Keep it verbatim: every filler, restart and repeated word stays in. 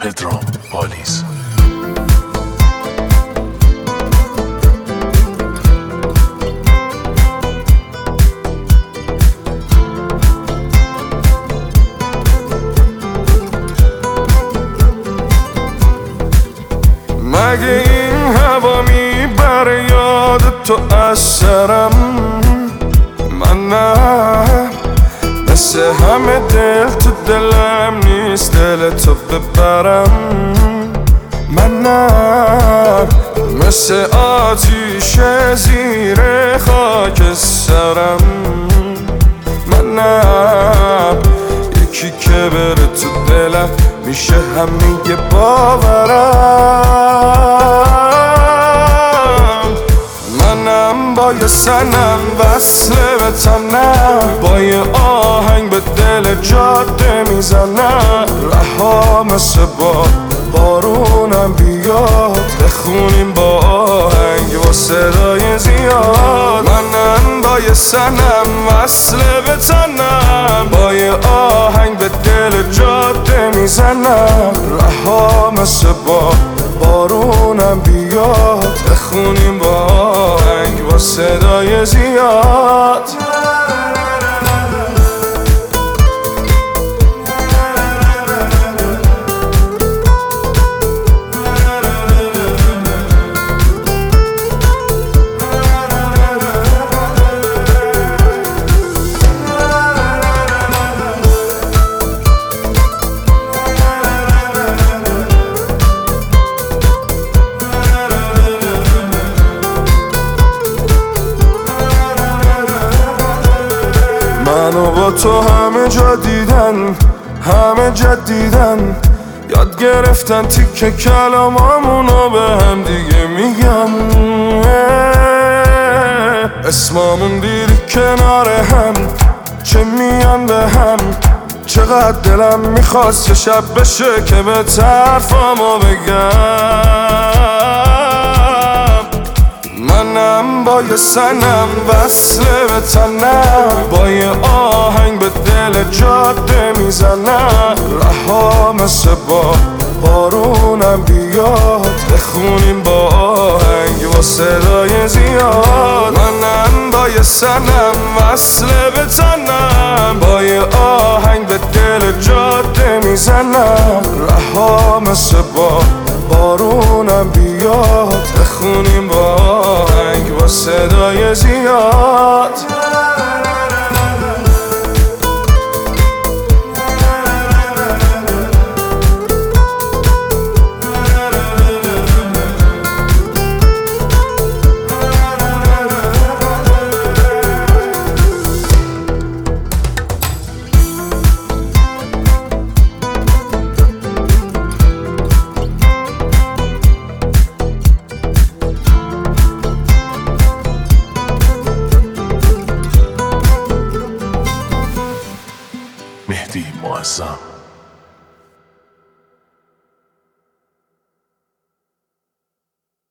پدرام پالیز. مگه این هوا میبره یاد تو از سرم؟ من نه مثل همه دل تو دلم نیست دل تو ببرم. من نه مثل آتیش زیر خاک سرم. من نه یکی که بره تو دلم میشه همه باورم. منم با یه سنم وصله به تنم، با یه آهنگ به دل جاده میزنم. رها مثل با بارونم بیاد بخونیم با آهنگ با صدای زیاد. منم با یه سنم وصله به تنم، با یه آهنگ به دل جاده میزنم. رها مثل با بارونم بیاد بخونیم با آهنگ با صدای زیاد. منو با تو همه جا دیدن، همه جدیدن، یاد گرفتن تیکه کلامامونو به هم دیگه میگن. اسمامون دیدی کنار هم، چه میان به هم. چقدر دلم میخواست یه شب بشه که به طرفامو بگم. منم با یه سنم وصله به تنم، با یه آهنگ به دل جاده میزنم. رها مثل با بارونم بیاد بخونیم با آهنگ با صدای زیاد. منم با یه سنم وصله به تنم، با یه آهنگ به دل جاده میزنم. رها مثل با بارونم بیاد بخونیم با آهنگ با صدای زیاد. مهدی معظم.